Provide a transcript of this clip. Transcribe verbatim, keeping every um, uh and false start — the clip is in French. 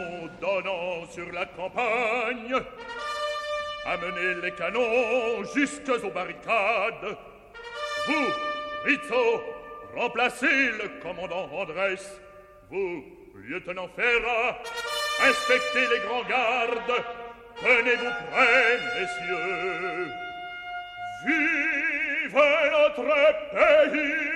pont donnant sur la campagne. Amenez les canons jusqu'aux barricades. Vous, Rizzo, remplacez le commandant Andrès. Vous, lieutenant Ferrat, inspectez les grands gardes. Tenez-vous prêts, messieurs. Vive notre pays!